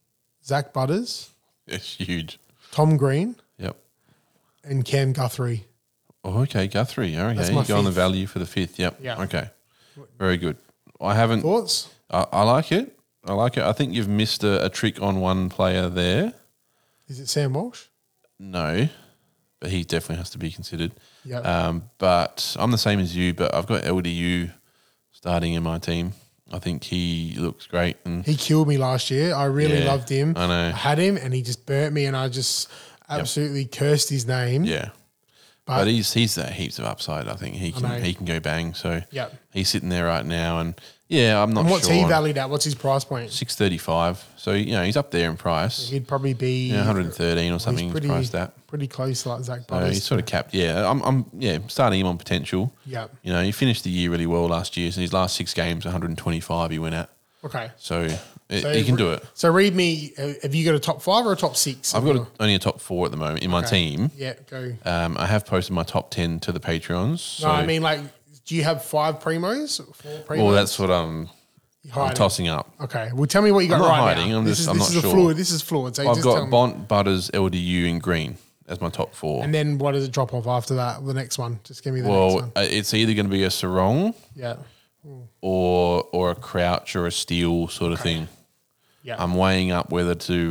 Zach Butters, It's huge. Tom Green, Yep. and Cam Guthrie. Oh, okay, Guthrie. Okay, my you go on the fifth. value for the 5th. Yep. Yeah. Okay. Very good. I haven't. Thoughts? I like it. I think you've missed a trick on one player there. Is it Sam Walsh? No, but he definitely has to be considered. Yep. But I'm the same as you, but I've got LDU starting in my team. I think he looks great. And He killed me last year. I really Yeah, loved him. I know. I had him, and he just burnt me, and I just absolutely cursed his name. yeah. But he's heaps of upside. I think he know. can go bang. So Yep. he's sitting there right now, and yeah, I'm not And what's sure. he valued at? What's his price point? 635. So he's up there in price. He'd probably be 113 or something. He's He's priced at. pretty close to like Zach So Butters. he's sort of capped. Yeah, I'm starting him on potential. Yeah. He finished the year really well last year. So his last 6 games, 125 he went at. Okay. So he can do it. So read me. Have you got a top 5 or a top 6? I've got only a top 4 at the moment in my team. Yeah, go. I have posted my top 10 to the Patreons. So, No, I mean, like, do you have 5 primos? 4 primos? well, that's what I'm Hiding. tossing up. Okay. Well, tell me what you got I'm not right hiding, now. I'm this just- is, I'm this not is sure. fluid. This is fluid. So I've just tell got me. Bont, Butters, LDU, and Green as my top 4. And then what does it drop off after that? The next one. Just give me the next Well, one. it's either going to be a Sarong Yeah. or a Crouch or a Steele sort of thing. Yeah. I'm weighing up whether to,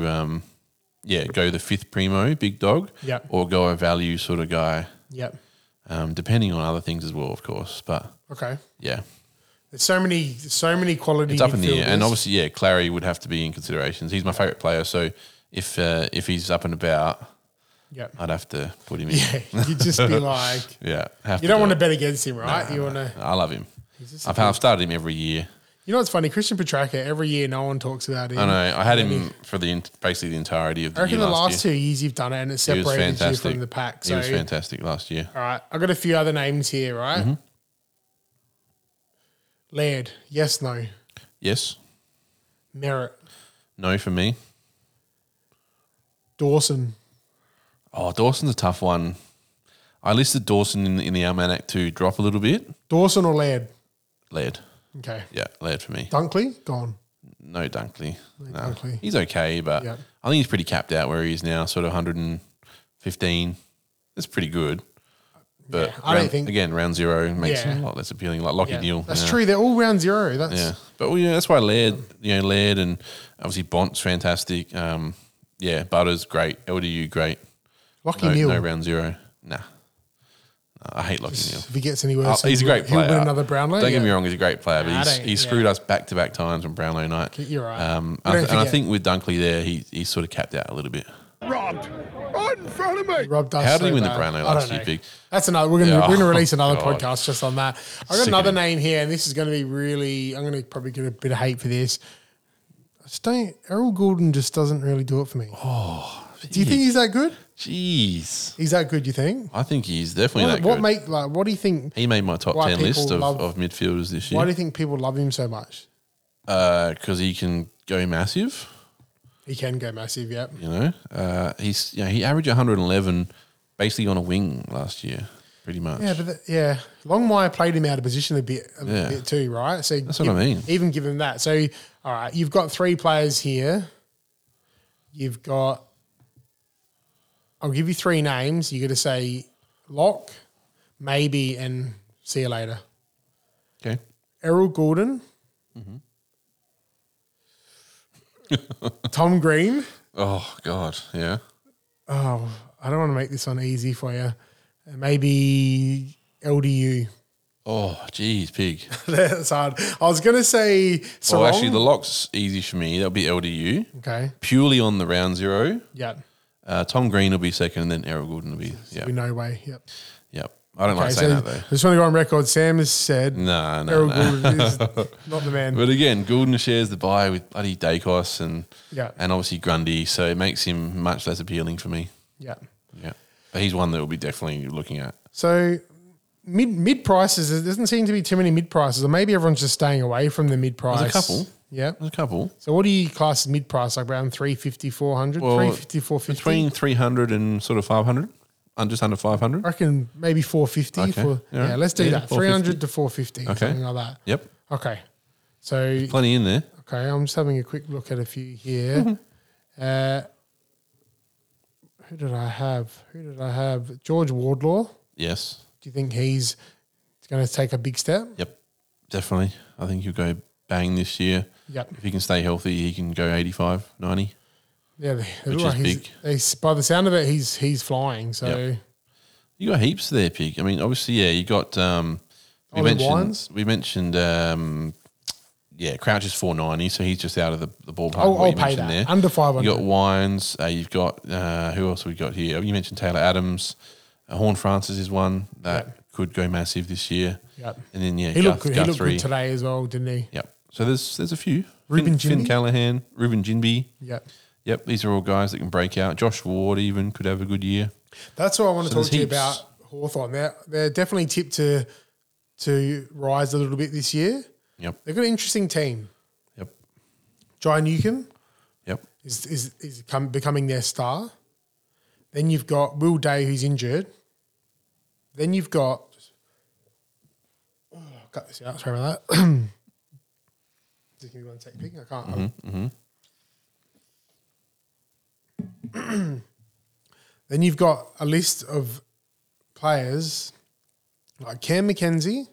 go the 5th primo, big dog, Yep. or go a value sort of guy, Yep. depending on other things as well, of course. But Okay. yeah, There's so many quality. it's up in the air. And midfielders. obviously, Clary would have to be in considerations. He's my favourite player, so if he's up and about, Yep. I'd have to put him in. Yeah. You'd just be like, Have you don't want to bet against him, right? You want to. I love him. just I've started him every year. You know what's funny? Christian Petrarca, every year no one talks about him. I know. I had him for basically the entirety of the I reckon year the last year. 2 years you've done it and it He was separated you fantastic from the pack. He So, was fantastic last year. all right, I've got a few other names here, right? Mm-hmm. Laird, yes, no. Yes. Merritt, No for me. Dawson, Oh, Dawson's a tough one. I listed Dawson in the almanac to drop a little bit. Dawson or Laird? Laird. Okay. Yeah, Laird for me. Dunkley, gone. No Dunkley. No. Dunkley. He's okay, but Yeah. I think he's pretty capped out where he is now, sort of 115. That's pretty good. But I don't think- round 0 makes Yeah. him a lot less appealing, like Lockie Neal. That's you know. true. They're all round 0. That's Yeah, but that's why Laird and obviously Bont's fantastic. Butters great, LDU great. Lucky Neal. No round 0. Nah, I hate Lockie Neal. If he gets any worse, He's a great he'll player. win another Brownlow. Don't get me yeah. wrong, he's a great player, Nah, I but don't- he screwed us back to back times on Brownlow night. You're right. And We don't I forget. think with Dunkley there, he's sort of capped out a little bit. Robbed. Right in front of me. Robbed us How did he so win the bad. Brownlow I last don't year, know. Big? That's another. We're gonna Yeah. release another God. podcast just on that. I got Sick of another him. name here, and this is going to be really. I'm going to probably get a bit of hate for this. I just don't. Errol Goulden just doesn't really do it for me. Do you think he's that good? Jeez, He's that good? You think? I think he's definitely that good. What do you think? He made my top why 10 list people love- of midfielders this Why do year you think people love him so much? because he can go massive. He can go massive. Yep. He averaged 111 basically on a wing last year. pretty much. Yeah, but Longmire played him out of position a bit too, right? So That's what I mean. Even give him that. So, all right, you've got 3 players here. You've got, I'll give you 3 names. You got to say lock, maybe, and see you later. Okay. Errol Gordon, Tom Green. Oh, God, yeah. Oh, I don't want to make this one easy for you. Maybe LDU. Oh, geez, pig. That's hard. I was going to say Sarong. Well, actually, the lock's easy for me. That'll be LDU. Okay. Purely on the round 0. Yeah. Tom Green will be second, and then Errol Gordon will be. Yeah. No way. Yep. Yep. I don't like saying that, though. I just want to go on record. Sam has said No. Errol Gordon is not the man. But again, Gordon shares the bye with bloody Dacos and Yeah. obviously Grundy, so it makes him much less appealing for me. Yeah. Yeah. But he's one that we'll be definitely looking at. So mid prices, there doesn't seem to be too many mid prices, or maybe everyone's just staying away from the mid price. There's a couple. Yeah. There's a couple. So what do you class as mid price? Like around 350, 400, Well, 350, 450? Between 300 and sort of 500, just under 500. I reckon maybe 450 Okay. for Yeah. let's do that. 450. 300 to 450, Okay. something like that. Yep. Okay. So Plenty in there. okay, I'm just having a quick look at a few here. Who did I have? George Wardlaw. Yes. Do you think he's going to take a big step? Yep. Definitely. I think he'll go bang this year. Yep. If he can stay healthy, he can go 85, 90. Yeah, they Which look is like by the sound of it, he's flying. So Yep. You got heaps there, Pig. I mean, obviously, yeah, you got we Ollie mentioned Wines? Crouch is 490, so he's just out of the ballpark. I'll what you pay mentioned that. there. Under 500. You got Wines. You've got who else have we got here? You mentioned Taylor Adams. Horn Francis is one that could go massive this year. Yep. And then he looked good Guthrie. today as well, didn't he? Yep. So there's a few. Ruben Finn Ginbey? Callahan, Ruben Ginbey. Yep. Yep, these are all guys that can break out. Josh Ward even could have a good year. That's what I want to So talk to you there's heaps. about Hawthorn. They're definitely tipped to rise a little bit this year. Yep. They've got an interesting team. Yep. Jai Newcomb Yep. is becoming their star. Then you've got Will Day, who's injured. Then you've got cut this out. Sorry about that. Just give me one second. I can't. Then you've got a list of players like Cam McKenzie,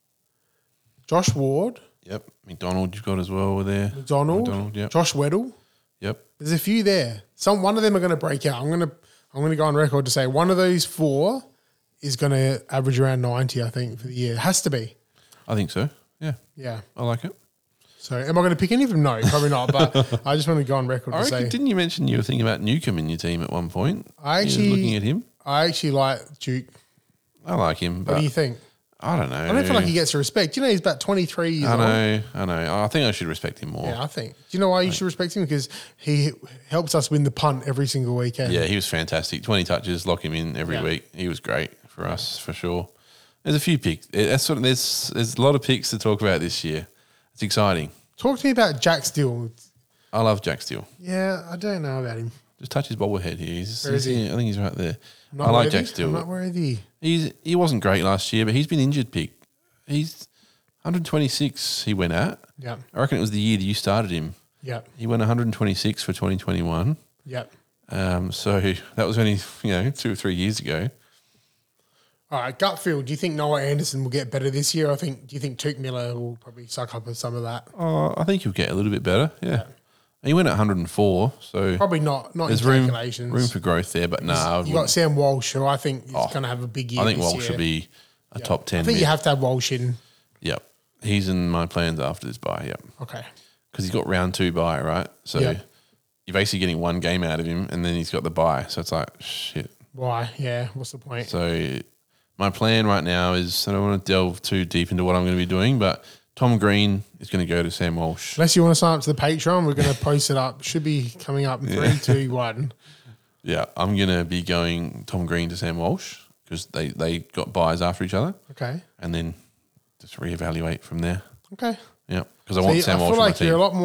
Josh Ward, Yep. McDonald you've got as well over there. McDonald, yep. Josh Weddle. Yep. There's a few there. One of them are going to break out. I'm going to go on record to say one of those 4 is going to average around 90, I think, for the year. It has to be. I think so. Yeah. Yeah. I like it. So am I going to pick any of them? No, probably not. But I just want to go on record I to reckon, say didn't you mention you were thinking about Newcomb in your team at one point? I You were actually looking at him. I actually like Duke. I like him, What but do you think? I don't know. I don't feel like he gets respect. You know, he's about 23 years old. I know. I think I should respect him more. Yeah, I think. Do you know why you should respect him? Because he helps us win the punt every single weekend. Yeah, he was fantastic. 20 touches, lock him in every week. He was great for us, for sure. There's a few picks. There's a lot of picks to talk about this year. It's exciting. Talk to me about Jack Steele. I love Jack Steele. Yeah, I don't know about him. Just touch his bobblehead here. Where is he? I think he's right there. Not I like worthy? Jack Steele. I'm not worthy. He wasn't great last year, but he's been injured, Pig. He's 126 he went at. Yeah. I reckon it was the year that you started him. Yeah. He went 126 for 2021. Yeah. So that was only 2 or 3 years ago. All right, gut feel. Do you think Noah Anderson will get better this year? Do you think Tuke Miller will probably suck up some of that? I think he'll get a little bit better. Yeah. He went at 104, so Probably not in there's room calculations. for growth there. But no, You got Sam Walsh, who I think is going to have a big year. I think this Walsh year. should be a top 10. I think mid. you have to have Walsh in. Yep. He's in my plans after this bye. Yep. Okay. Because he's got round 2 bye, right? So Yep. you're basically getting one game out of him, and then he's got the bye. So it's like shit. Why? Yeah. What's the point? So my plan right now is I don't want to delve too deep into what I'm going to be doing, but Tom Green is going to go to Sam Walsh. Unless you want to sign up to the Patreon, we're going to post it up. Should be coming up in 3, 2, 1. Yeah, I'm going to be going Tom Green to Sam Walsh because they got buys after each other. Okay. And then just reevaluate from there. Okay. Yep. because I want Sam Walsh I feel on like my you're a team. lot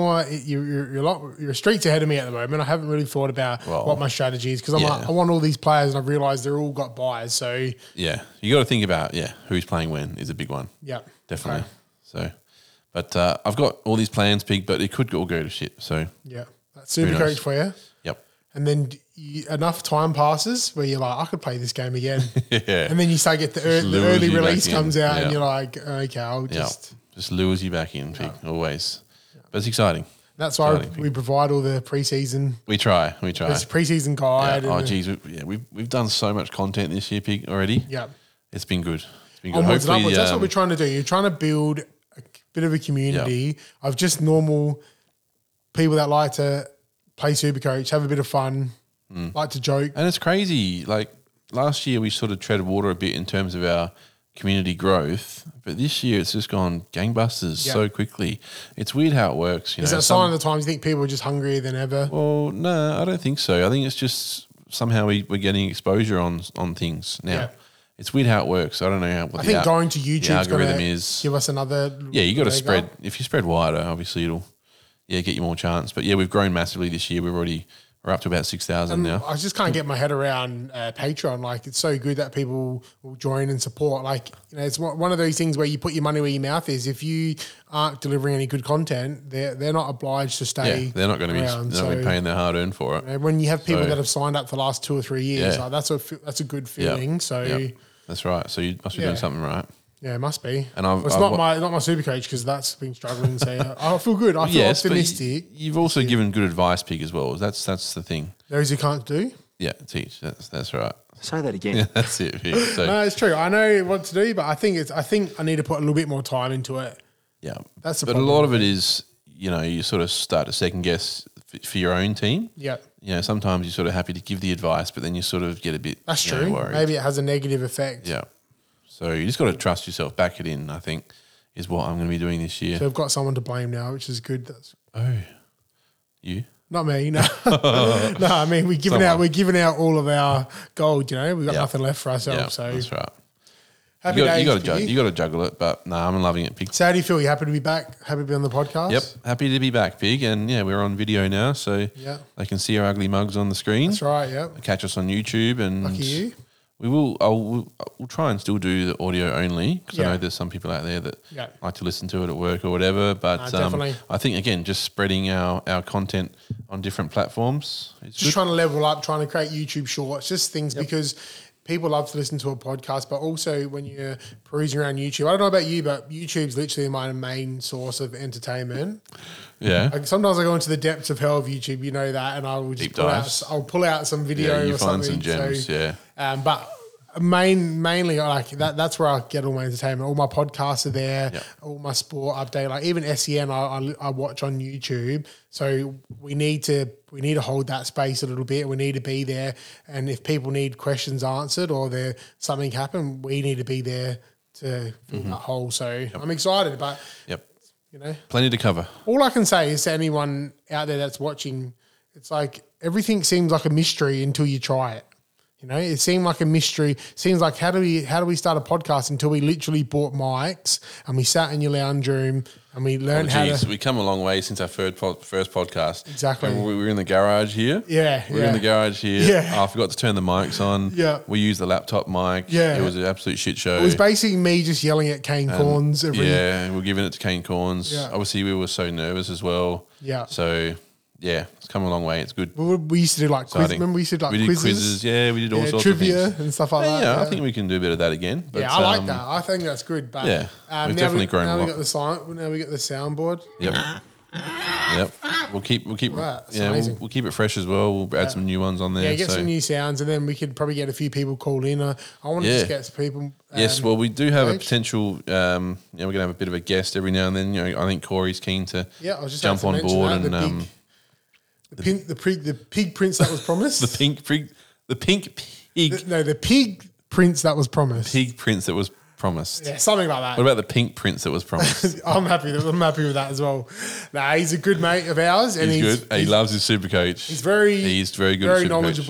more. You're streets ahead of me at the moment. I haven't really thought about what my strategy is because I'm like, I want all these players, and I've realised they're all got buys. So Yeah, you got to think about who's playing when is a big one. yeah, Definitely. Okay. So, but I've got all these plans, Pig, but it could all go to shit. So Yeah, that's super knows? coach for you. yep. And then enough time passes where you're like, I could play this game again. Yeah. And then you start get the lures early you release back in. comes out, Yeah. and you're like, okay, I'll just. Just lures you back in, Pig, always. But it's exciting. That's why Exciting, we provide all the preseason. We try. There's a preseason guide. Yeah. Oh, and geez. We've done so much content this year, Pig, already. Yeah. It's been good. It's been good. Onwards and Hopefully, upwards. That's what we're trying to do. You're trying to build a bit of a community of just normal people that like to play Supercoach, have a bit of fun, like to joke. And it's crazy. Like last year, we sort of tread water a bit in terms of our community growth, but this year it's just gone gangbusters so quickly. It's weird how it works. Is that a sign of the times you think people are just hungrier than ever? Well, no, I don't think so. I think it's just somehow we're getting exposure on things now. Yeah. It's weird how it works. I don't know what I think going to YouTube algorithm is. give us another. Yeah, you got to leg spread. up. If you spread wider, obviously it'll get you more chance. But yeah, we've grown massively this year. We're up to about 6,000 now. I just can't get my head around Patreon. Like, it's so good that people will join and support. Like, it's one of those things where you put your money where your mouth is. If you aren't delivering any good content, they're not obliged to stay. Yeah, they're not going to be. around. They're not going to be paying their hard earned for it. And when you have people that have signed up for the last 2 or 3 years, Yeah. like, that's a good feeling. So Yep. That's right. So you must be doing something right. yeah, it must be. And I've- it's I've not got- my super coach because that's been struggling. So I feel good. I feel Yes, but optimistic. you've also given good advice, Pig, as well. That's the thing. Those who can't do. Yeah, teach. That's right. Say that again. Yeah, that's it, Pig. So No, it's true. I know what to do, but I think I need to put a little bit more time into it. yeah, That's the but problem. a lot of it is, you sort of start to second guess for your own team. Yeah. Sometimes you're sort of happy to give the advice, but then you sort of get a bit That's true. worried. Maybe it has a negative effect. Yeah. So you just got to trust yourself, back it in, I think, is what I'm going to be doing this year. So we've got someone to blame now, which is good. That's You? not me. No, no. I mean, we're giving out all of our gold. We've got Yeah. nothing left for ourselves. Yeah, so that's right. happy You days. got Piggy. to juggle it, but no, I'm loving it, Pig. So how do you feel? You happy to be back? Happy to be on the podcast? Yep, happy to be back, Pig, and yeah, we're on video now, so Yeah. they can see our ugly mugs on the screen. That's right. Yep. Catch us on YouTube, and Lucky you. we'll try and still do the audio only because I Yeah. know there's some people out there that Yeah. like to listen to it at work or whatever. But definitely. I think again, just spreading our content on different platforms. It's Just trying to level up, trying to create YouTube shorts, just things because people love to listen to a podcast, but also when you're perusing around YouTube, I don't know about you, but YouTube's literally my main source of entertainment. Yeah. Like sometimes I go into the depths of hell of YouTube, you know that, and I will just Deep dives. I'll pull out some video Yeah, you or find something. some gems, so, yeah. But mainly like that's where I get all my entertainment. All my podcasts are there, Yeah. all my sport update, like even SEN I watch on YouTube. So we need to hold that space a little bit. We need to be there, and if people need questions answered or there something happened, we need to be there to fill that hole. So I'm excited, but Yep. you know. Plenty to cover. All I can say is to anyone out there that's watching, it's like everything seems like a mystery until you try it. It seemed like a mystery. Seems like how do we start a podcast until we literally bought mics and we sat in your lounge room and we learned how to. We come a long way since our first podcast. Exactly. Remember we were in the garage here. Yeah, we were in the garage here. Yeah. Oh, I forgot to turn the mics on. Yeah. we used the laptop mic. Yeah. It was an absolute shit show. It was basically me just yelling at Kane Corns every. Yeah, we're giving it to Kane Corns. Yeah. Obviously, we were so nervous as well. Yeah. So, yeah, it's come a long way. It's good. We used to do like quiz. Exciting. Remember we used to do like We did quizzes. quizzes. Yeah, we did all sorts trivia of things. and stuff like that. Yeah, I think we can do a bit of that again. But, I like that. I think that's good. But yeah, we've definitely grown a now lot. we got now we got the soundboard. Yep. Yep. We'll keep. Right, that's yeah, amazing. we'll keep it fresh as well. We'll add some new ones on there. Yeah, get so. some new sounds, and then we could probably get a few people called in. I want to Yeah. just get some people. Yes, well, we do have a Dave? potential. We're going to have a bit of a guest every now and then. I think Corey's keen to I was just jump about to on mention board that, and the pig prince that was promised. the pink pig, the pig prince that was promised. pig prince that was promised. Yeah, something like that. What about the pink prince that was promised? I'm happy with that as well. Nah, he's a good mate of ours, and He's good. He loves his super coach. He's very good. very at Supercoach. knowledgeable.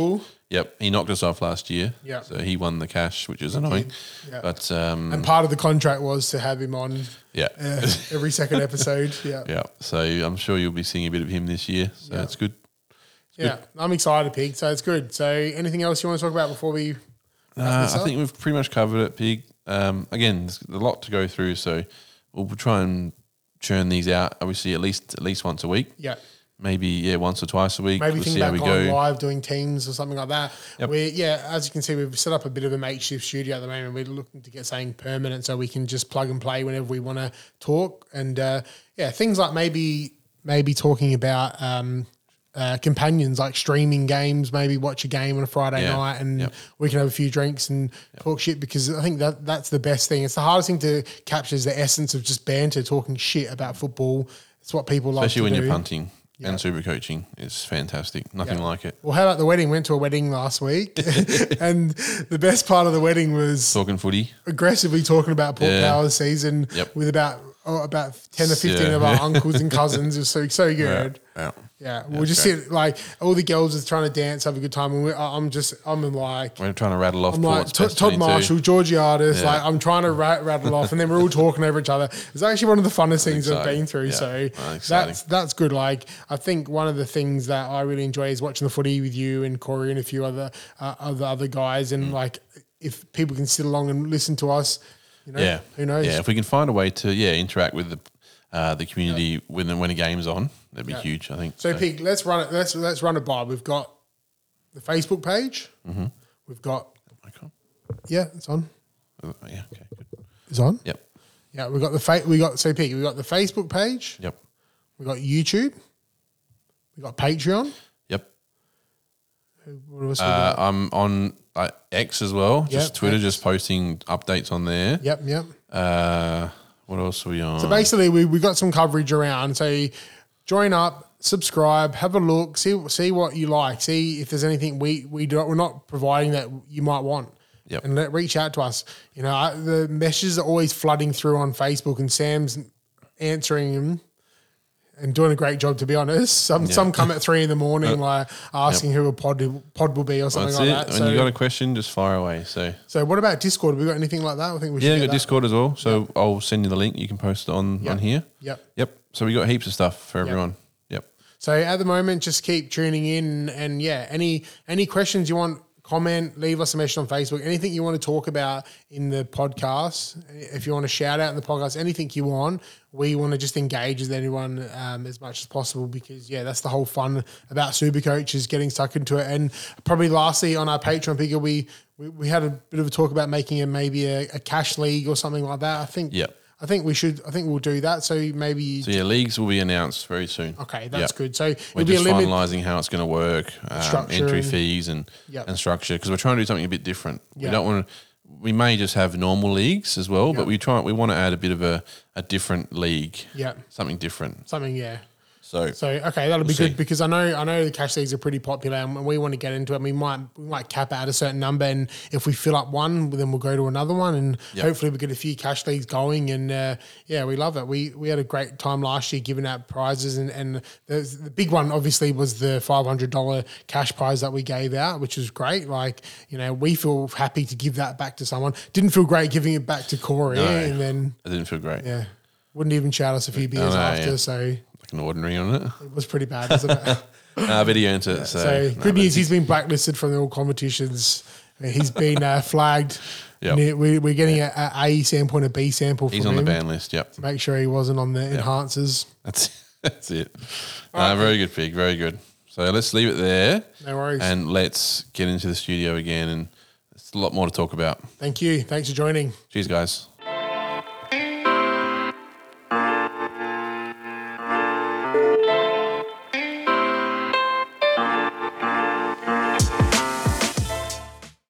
Yep, he knocked us off last year. Yeah. So he won the cash, which is annoying. Yeah. But and part of the contract was to have him on every second episode. Yeah. Yeah. So I'm sure you'll be seeing a bit of him this year. So it's good. I'm excited, Pig. So it's good. So anything else you want to talk about before we I think we've pretty much covered it, Pig. Again, there's a lot to go through, so we'll try and churn these out, obviously, at least once a week. Yeah. Maybe, once or twice a week. Maybe we'll think see how about we going go. live, doing Teams or something like that. Yep. As you can see, we've set up a bit of a makeshift studio at the moment. We're looking to get something permanent so we can just plug and play whenever we want to talk. And things like maybe talking about companions, like streaming games, maybe watch a game on a Friday night and we can have a few drinks and talk shit, because I think that's the best thing. It's the hardest thing to capture is the essence of just banter, talking shit about football. It's what people like to do. Especially when you're punting. And super coaching is fantastic. Nothing like it. Well, how about the wedding? Went to a wedding last week, and the best part of the wedding was talking footy, aggressively talking about Port Power's season with about 10 or 15 of our uncles and cousins. It was so good. Yeah, we'll just sit like all the girls are trying to dance, have a good time, and I'm like we're trying to rattle off. I'm like Todd Marshall, Georgiades, like I'm trying to rattle off, and then we're all talking over each other. It's actually one of the funnest things I've been through. So that's good. Like I think one of the things that I really enjoy is watching the footy with you and Corey and a few other guys, and like if people can sit along and listen to us, who knows? Yeah, if we can find a way to interact with the community when a game's on, that'd be huge, I think. So Pig, let's run it. Let's run it by. We've got the Facebook page. Mm-hmm. We've got. It's on. Okay, good. It's on. Yep. Yeah, we got the Pig. We got the Facebook page. Yep. We got YouTube. We got Patreon. Yep. What else we got? I'm on X as well. Just Twitter, X. Just posting updates on there. Yep. What else are we on? So basically, we got some coverage around. So join up, subscribe, have a look, see what you like, see if there's anything we're not providing that you might want. Yep. And reach out to us. The messages are always flooding through on Facebook, and Sam's answering them and doing a great job, to be honest. Some come at 3 a.m, like asking who a pod will be or something like that. When you got a question, just fire away. So what about Discord? Have we got anything like that? I think we should. Yeah, got Discord as well. So I'll send you the link. You can post it on here. Yep. So we got heaps of stuff for everyone. Yep. So at the moment, just keep tuning in, and any questions you want, comment, leave us a message on Facebook. Anything you want to talk about in the podcast, if you want to shout out in the podcast, anything you want, we want to just engage with anyone as much as possible, because that's the whole fun about Supercoach, is getting stuck into it. And probably lastly, on our Patreon figure, we had a bit of a talk about making maybe a cash league or something like that. I think we'll do that. So maybe. So leagues will be announced very soon. Okay, that's good. So we're just finalising how it's going to work, entry fees and structure, because we're trying to do something a bit different. We don't want to. We may just have normal leagues as well, but we want to add a bit of a different league. Yeah, something different. So okay, that'll be good, because I know the cash leagues are pretty popular, and we want to get into it. We might cap it at a certain number, and if we fill up one, then we'll go to another one, and hopefully we get a few cash leagues going. And we love it. We had a great time last year giving out prizes, and the big one obviously was the $500 cash prize that we gave out, which was great. Like, we feel happy to give that back to someone. Didn't feel great giving it back to Corey, and then it didn't feel great. Yeah, wouldn't even shout us a few beers after. So. An ordinary on it. It was pretty bad, wasn't it? But he earned it. So good news, he's been blacklisted from all competitions. He's been flagged. Yep. We're getting an A sample and a B sample. He's on the ban list. Yep. To make sure he wasn't on the enhancers. That's it. Very good, Pig. Very good. So let's leave it there. No worries. And let's get into the studio again, and there's a lot more to talk about. Thank you. Thanks for joining. Cheers, guys.